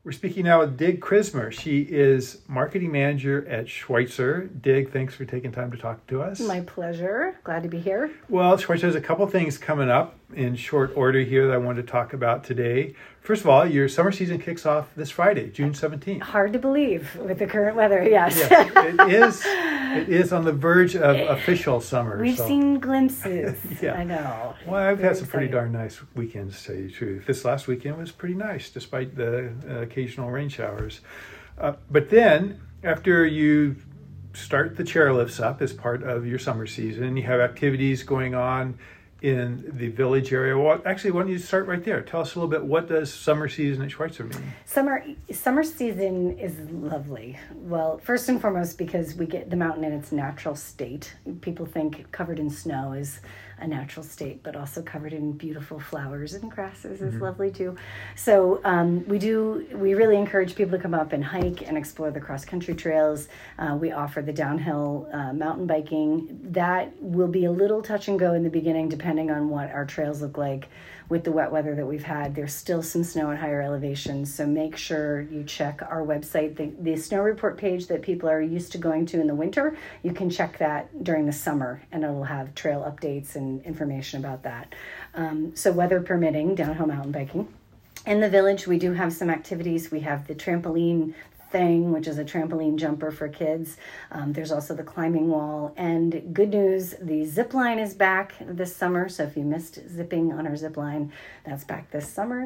We're speaking now with Dig Krismer. She is marketing manager at Schweitzer. Dig, thanks for taking time to talk to us. My pleasure. Glad to be here. Well, Schweitzer has a couple things coming up in short order here that I wanted to talk about today. First of all, your summer season kicks off this Friday, June 17th. Hard to believe with the current weather, yes. It is on the verge of official summer. We've seen glimpses. Yeah. I know. Well, I've had some exciting. pretty darn nice weekends, to tell you the truth. This last weekend was pretty nice, despite the occasional rain showers. But then, after you start the chairlifts up as part of your summer season, you have activities going on in the village area. Well, actually, why don't you start right there? Tell us a little bit, what does summer season at Schweitzer mean? Summer season is lovely. Well, first and foremost, because we get the mountain in its natural state. People think covered in snow is a natural state, but also covered in beautiful flowers and grasses is lovely too. So we really encourage people to come up and hike and explore the cross-country trails. We offer the downhill mountain biking. That will be a little touch and go in the beginning, depending on what our trails look like. With the wet weather that we've had, there's still some snow at higher elevations, so make sure you check our website. The snow report page that people are used to going to in the winter, you can check that during the summer, and it'll have trail updates and information about that. So weather permitting, downhill mountain biking. In the village, we do have some activities. We have the trampoline thing, which is a trampoline jumper for kids. There's also the climbing wall. And good news, the zip line is back this summer. So if you missed zipping on our zip line, that's back this summer.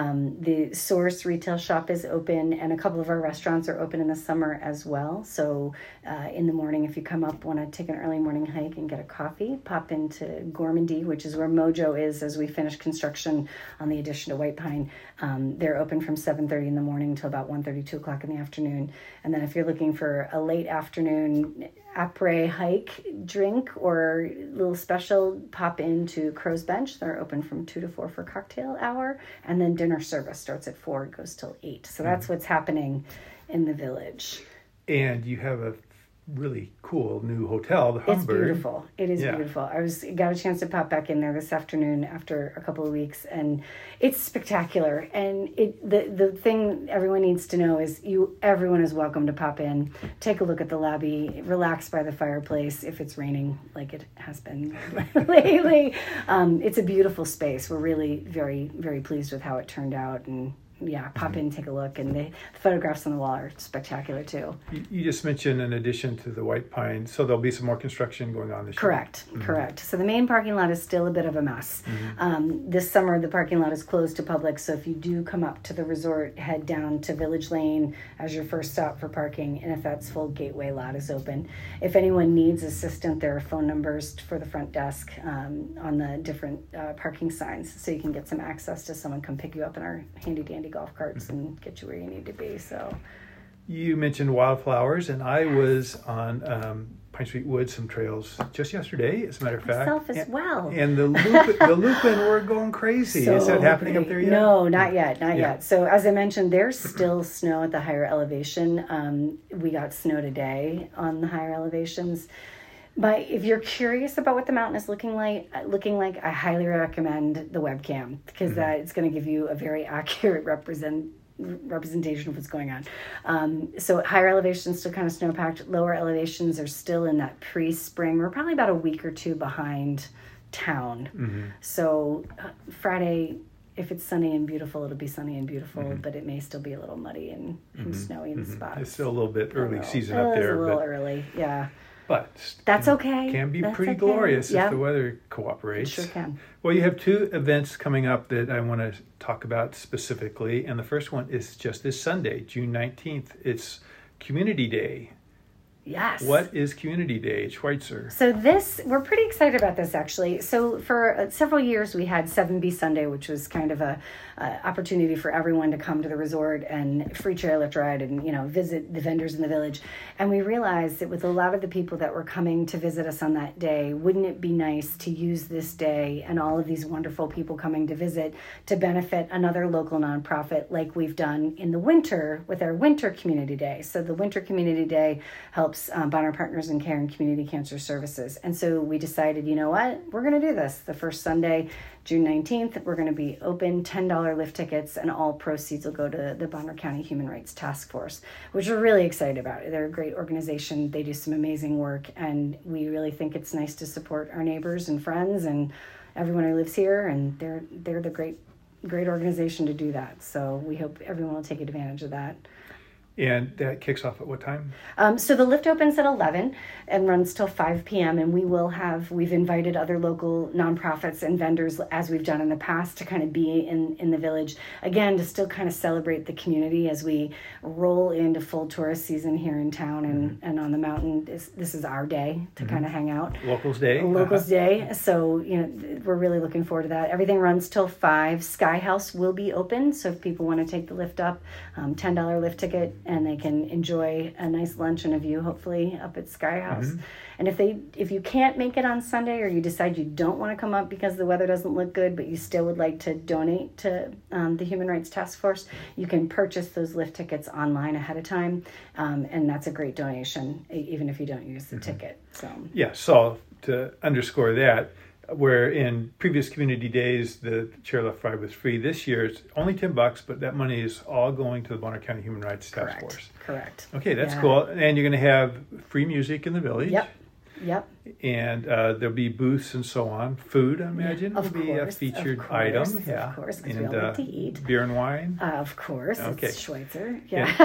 The Source retail shop is open, and a couple of our restaurants are open in the summer as well. So in the morning, if you come up, want to take an early morning hike and get a coffee, pop into Gourmandy, which is where Mojo is as we finish construction on the addition to White Pine. They're open from 7:30 in the morning till about 1:30, 2 o'clock in the afternoon. And then if you're looking for a late afternoon après hike drink or a little special, pop into Crow's Bench. They're open from 2 to 4 for cocktail hour. And then dinner service starts at 4 and goes till 8. So that's what's happening in the village. And you have a really cool new hotel, the Humber. It's beautiful. It is beautiful. I got a chance to pop back in there this afternoon after a couple of weeks, and it's spectacular. And the thing everyone needs to know is everyone is welcome to pop in, take a look at the lobby, relax by the fireplace if it's raining like it has been lately. It's a beautiful space. We're really very, very pleased with how it turned out, and pop in, take a look, and the photographs on the wall are spectacular too. You just mentioned in addition to the White Pine, so there'll be some more construction going on this year. Correct. So the main parking lot is still a bit of a mess. This summer, the parking lot is closed to public, so if you do come up to the resort, head down to Village Lane as your first stop for parking, and if that's full, Gateway lot is open. If anyone needs assistance, there are phone numbers for the front desk on the different parking signs, so you can get some access to someone come pick you up in our handy-dandy golf carts and get you where you need to be. So you mentioned wildflowers, and I was on Pine Street Woods, some trails just yesterday, as a matter of fact. Myself as well. And the lupin were going crazy. Is that happening up there yet? No, not yet. So as I mentioned, there's still snow at the higher elevation. We got snow today on the higher elevations. But if you're curious about what the mountain is looking like, I highly recommend the webcam, because it's going to give you a very accurate representation of what's going on. So higher elevations still kind of snow-packed. Lower elevations are still in that pre-spring. We're probably about a week or two behind town. So Friday, if it's sunny and beautiful, it'll be sunny and beautiful, but it may still be a little muddy and snowy in spots. It's still a little bit early season up there. It's a little early, yeah. But that's okay. Can be pretty glorious if the weather cooperates. It sure can. Well, you have two events coming up that I want to talk about specifically, and the first one is just this Sunday, June 19th. It's Community Day. Yes. What is Community Day at Schweitzer? So we're pretty excited about this, actually. So for several years, we had 7B Sunday, which was kind of a opportunity for everyone to come to the resort and free chairlift ride and, visit the vendors in the village. And we realized that with a lot of the people that were coming to visit us on that day, wouldn't it be nice to use this day and all of these wonderful people coming to visit to benefit another local nonprofit like we've done in the winter with our Winter Community Day. So the Winter Community Day helps helps Bonner Partners in Care and Community Cancer Services. And so we decided, you know what, we're going to do this. The first Sunday, June 19th, we're going to be open, $10 lift tickets, and all proceeds will go to the Bonner County Human Rights Task Force, which we're really excited about. They're a great organization. They do some amazing work, and we really think it's nice to support our neighbors and friends and everyone who lives here, and they're the great organization to do that. So we hope everyone will take advantage of that. And that kicks off at what time? So the lift opens at 11 and runs till 5 p.m. And we've invited other local nonprofits and vendors, as we've done in the past, to kind of be in the village. Again, to still kind of celebrate the community as we roll into full tourist season here in town and on the mountain. This is our day to kind of hang out. Locals Day. Locals Day. So, we're really looking forward to that. Everything runs till 5. Sky House will be open. So if people want to take the lift up, $10 lift ticket, and they can enjoy a nice lunch and a view, hopefully, up at Sky House. And if you can't make it on Sunday, or you decide you don't want to come up because the weather doesn't look good, but you still would like to donate to the Human Rights Task Force, you can purchase those lift tickets online ahead of time, and that's a great donation, even if you don't use the ticket. So to underscore that, where in previous community days the chairlift ride was free, this year it's only $10, but that money is all going to the Bonner County Human Rights Task Force. Correct. Okay, that's cool. And you're going to have free music in the village. Yep. And there'll be booths and so on. Food, I imagine, will be a featured item. Of course, because we all like to eat. Beer and wine. Of course, okay. It's Schweitzer.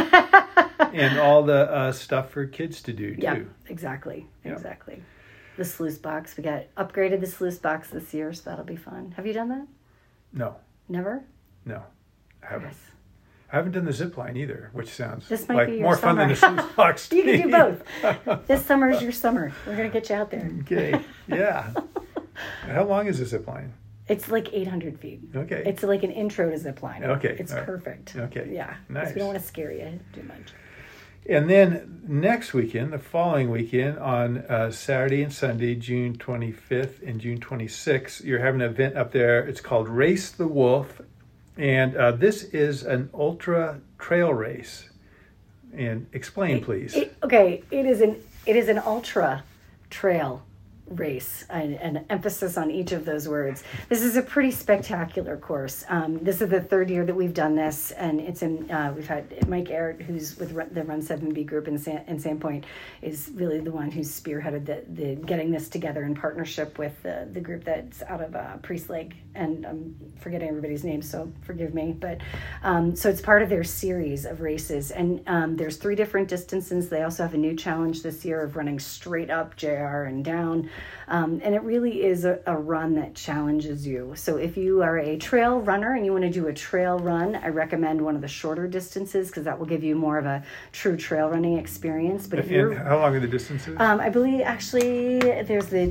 And all the stuff for kids to do too. Yeah, exactly. The sluice box. We got upgraded the sluice box this year, so that'll be fun. Have you done that? No. Never? No, I haven't. Yes. I haven't done the zip line either, which sounds this might like be your more summer. fun than the sluice box. You can do both. This summer is your summer. We're going to get you out there. Okay, yeah. How long is the zip line? It's like 800 feet. Okay. It's like an intro to zip line. Okay. It's perfect. Okay. Yeah. Nice. Because we don't want to scare you too much. And then next weekend, the following weekend, on Saturday and Sunday, June 25th and June 26th, you're having an event up there. It's called Race the Wolf. And this is an ultra trail race. And explain, please. It is an ultra trail race, an emphasis on each of those words. This is a pretty spectacular course. This is the third year that we've done this, and it's in. We've had Mike Ehret, who's with the Run 7B group in Sandpoint, is really the one who's spearheaded the getting this together in partnership with the group that's out of Priest Lake, and I'm forgetting everybody's name, so forgive me. But so it's part of their series of races, and there's 3 different distances. They also have a new challenge this year of running straight up JR and down. And it really is a run that challenges you. So if you are a trail runner and you want to do a trail run, I recommend one of the shorter distances because that will give you more of a true trail running experience. But and how long are the distances? I believe actually there's the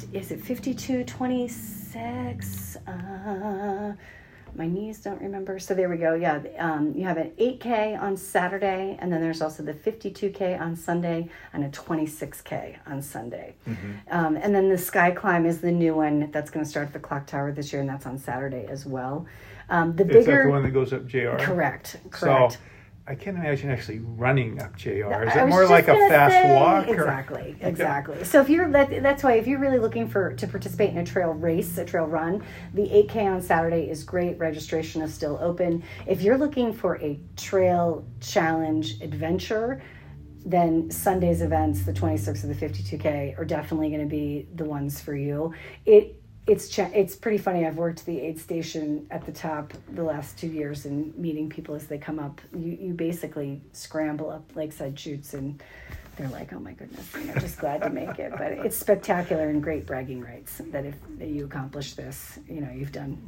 52-26. My knees don't remember. So there we go. Yeah. You have an 8K on Saturday, and then there's also the 52K on Sunday and a 26K on Sunday. And then the Sky Climb is the new one that's going to start at the Clock Tower this year, and that's on Saturday as well. Is that the one that goes up JR? Correct. So I can't imagine actually running up JR. Is it more like a fast walk? Exactly. So if you're that's why if you're really looking to participate in a trail race, a trail run, the 8K on Saturday is great. Registration is still open. If you're looking for a trail challenge adventure, then Sunday's events, the 26 or the 52K, are definitely going to be the ones for you. It's pretty funny. I've worked the aid station at the top the last 2 years and meeting people as they come up. You basically scramble up Lakeside Chutes and they're like, oh my goodness, just glad to make it. But it's spectacular and great bragging rights that if you accomplish this, you've done.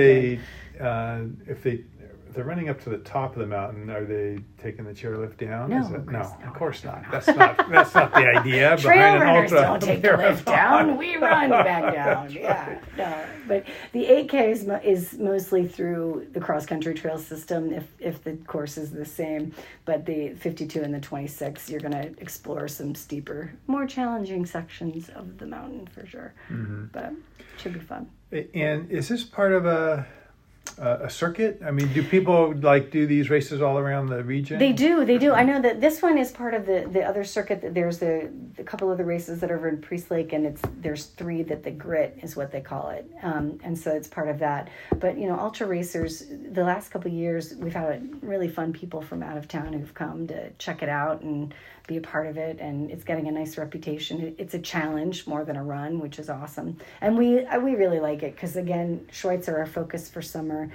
If they're running up to the top of the mountain, are they taking the chairlift down? No, of course not. That's not the idea. Trail runners don't take the lift down. We run back down. Yeah, no. But the 8K is mostly through the cross country trail system. If the course is the same, but the 52 and the 26, you're going to explore some steeper, more challenging sections of the mountain for sure. But it should be fun. And is this part of a a circuit? I mean, do people do these races all around the region? They do. I know that this one is part of the other circuit. There's a couple of the races that are over in Priest Lake, and there's 3 that the Grit is what they call it, and so it's part of that. But ultra racers, the last couple of years, we've had really fun people from out of town who've come to check it out and be a part of it, and it's getting a nice reputation. It's a challenge more than a run, which is awesome, and we really like it because, again, Schweitzer, our focus for summer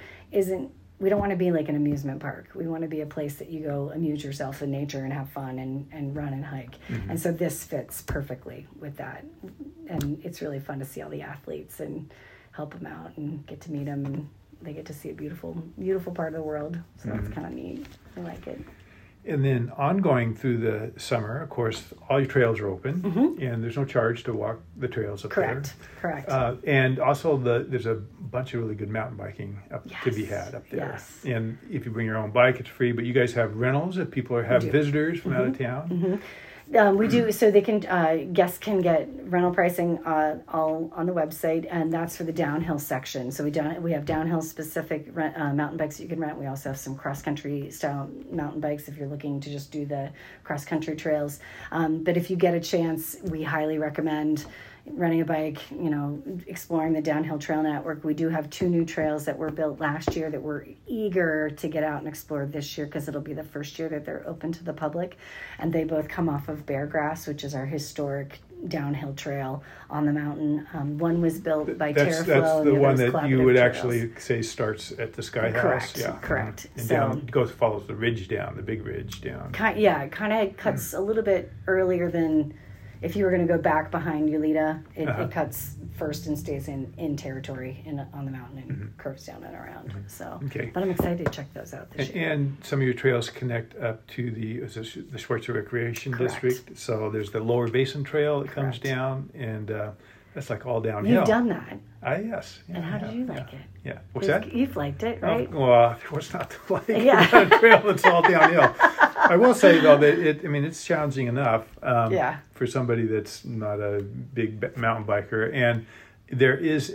we don't want to be like an amusement park. We want to be a place that you go amuse yourself in nature and have fun and run and hike. Mm-hmm. And so this fits perfectly with that, and it's really fun to see all the athletes and help them out and get to meet them, and they get to see a beautiful part of the world. So That's kind of neat. I like it. And then ongoing through the summer, of course, all your trails are open, and there's no charge to walk the trails up there. Correct. And also there's a bunch of really good mountain biking to be had up there. Yes. And if you bring your own bike, it's free. But you guys have rentals if people have visitors from out of town. Mm-hmm. We do, so they can guests can get rental pricing all on the website, and that's for the downhill section. So we have downhill specific mountain bikes that you can rent. We also have some cross country style mountain bikes if you're looking to just do the cross country trails. But if you get a chance, we highly recommend renting a bike, exploring the downhill trail network. We do have 2 new trails that were built last year that we're eager to get out and explore this year because it'll be the first year that they're open to the public. And they both come off of Beargrass, which is our historic downhill trail on the mountain. One was built by TerraFlow. That's the one that you would trails. Actually say starts at the Sky Correct, House. Yeah. Correct. And down, follows the ridge down, the big ridge down. It kind of cuts a little bit earlier than if you were going to go back behind Ulita. It cuts first and stays in territory on the mountain and curves down and around. So, but I'm excited to check those out this year. And some of your trails connect up to the Schweitzer Recreation District. So there's the Lower Basin Trail that comes down, and that's all downhill. You've done that. Yes. Yeah, and how did you like it? Yeah. What's that? You've liked it, right? Well, what's not to like? It's not a trail that's all downhill. I will say though that it's challenging enough for somebody that's not a big mountain biker, and there's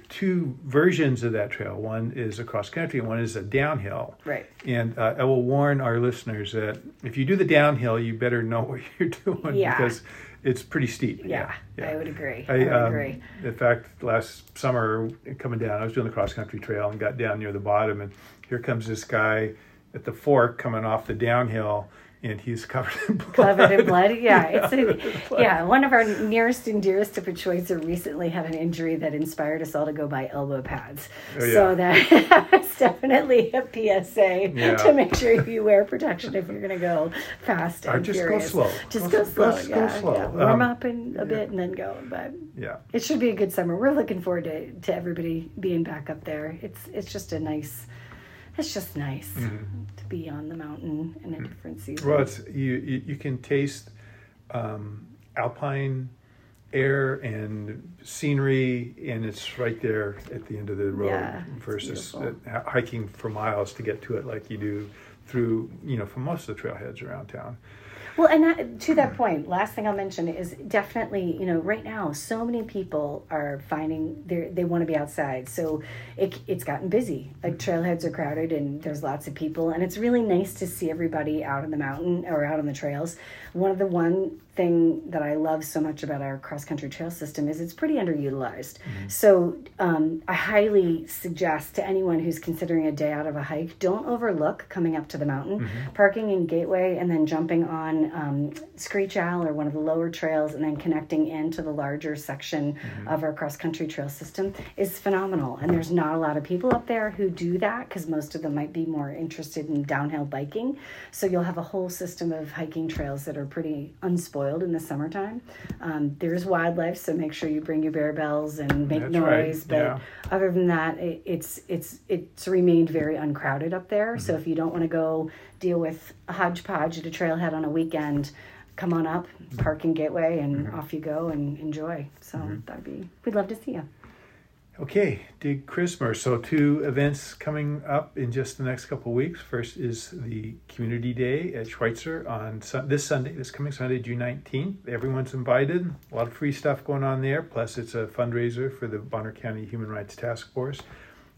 2 versions of that trail. One is a cross country, and one is a downhill. Right. And I will warn our listeners that if you do the downhill, you better know what you're doing because it's pretty steep. Yeah. I would agree. I would agree. In fact, last summer coming down, I was doing the cross country trail and got down near the bottom, and here comes this guy at the fork coming off the downhill, and he's covered in blood. Covered in blood, yeah. One of our nearest and dearest to Schweitzer recently had an injury that inspired us all to go buy elbow pads. So that's definitely a PSA to make sure you wear protection if you're going to go fast and furious. Go slow. Just go slow. Go slow. Yeah. Warm up a bit and then go. But it should be a good summer. We're looking forward to everybody being back up there. It's just nice to be on the mountain in a different season. Well, you can taste alpine air and scenery, and it's right there at the end of the road versus hiking for miles to get to it like you do through, for most of the trailheads around town. Well, and to that point, last thing I'll mention is definitely, right now, so many people are finding they want to be outside. So it's gotten busy. Trailheads are crowded and there's lots of people. And it's really nice to see everybody out on the mountain or out on the trails. One thing that I love so much about our cross-country trail system is it's pretty underutilized. So I highly suggest to anyone who's considering a day out of a hike, don't overlook coming up to the mountain, parking in Gateway and then jumping on Screech Owl or one of the lower trails and then connecting into the larger section of our cross-country trail system is phenomenal. And there's not a lot of people up there who do that because most of them might be more interested in downhill biking. So you'll have a whole system of hiking trails that are pretty unspoiled in the summertime. There's wildlife, so make sure you bring your bear bells and make noise. But other than that, it's remained very uncrowded up there. So if you don't want to go deal with a hodgepodge at a trailhead on a weekend, come on up, park in Gateway, and off you go and enjoy. So we'd love to see you. Okay, Dig Christmas. So 2 events coming up in just the next couple of weeks. First is the Community Day at Schweitzer on this coming Sunday, June 19th. Everyone's invited. A lot of free stuff going on there. Plus, it's a fundraiser for the Bonner County Human Rights Task Force.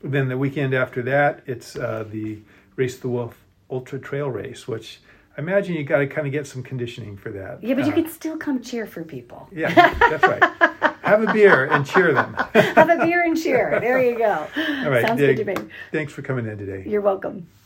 Then the weekend after that, it's the Race the Wolf Ultra Trail Race, which I imagine you got to kind of get some conditioning for that. Yeah, but you could still come cheer for people. Yeah, that's right. Have a beer and cheer them. Have a beer and cheer. There you go. All right, Sounds Dig, good to me. thanks for coming in today. You're welcome.